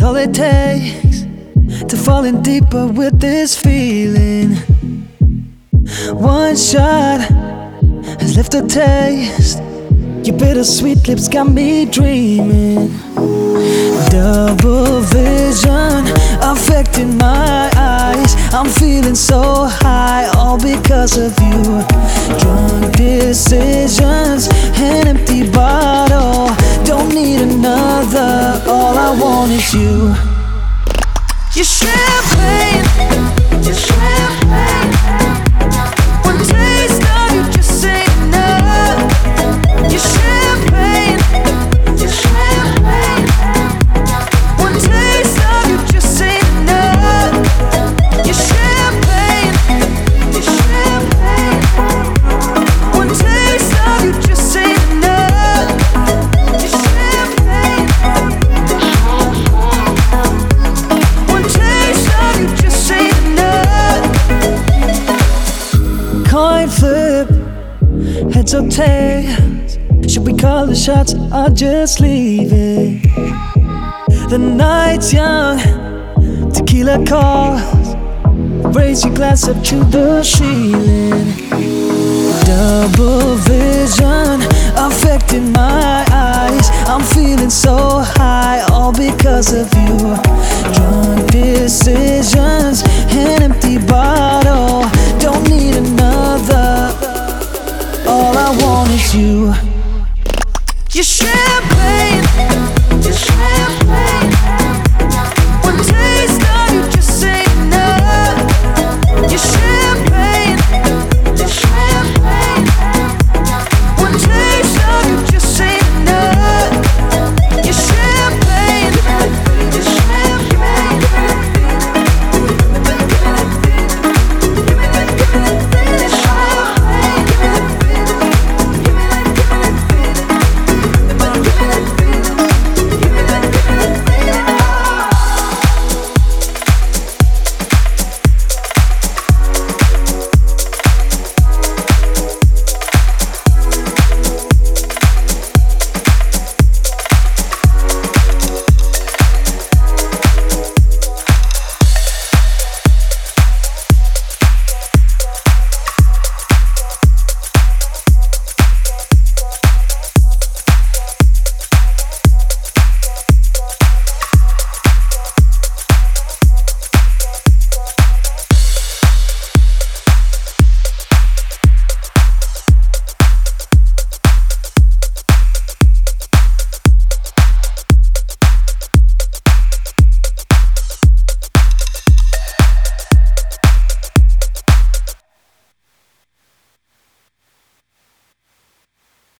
all it takes to fall in deeper with this feeling. One shot has left a taste. Your bittersweet lips got me dreaming. Double vision affecting my eyes. I'm feeling so high, all because of you. Drunk decisions, an empty bottle. Don't need another, all I want is you. Your champagne, your champagne. One taste of you just ain't enough. Your champagne, your champagne. One taste of you just ain't enough. Your champagne, your champagne. One taste of you just ain't enough. Your champagne. One taste of you just ain't enough. Coin flip, heads or tails. Should we call the shots or just leave it? The night's young, tequila calls. Raise your glass up to the ceiling. Double vision affecting my eyes. I'm feeling so high, all because of you. Drunk decisions, an empty bottle. Don't need another, all I want is you. Your champagne.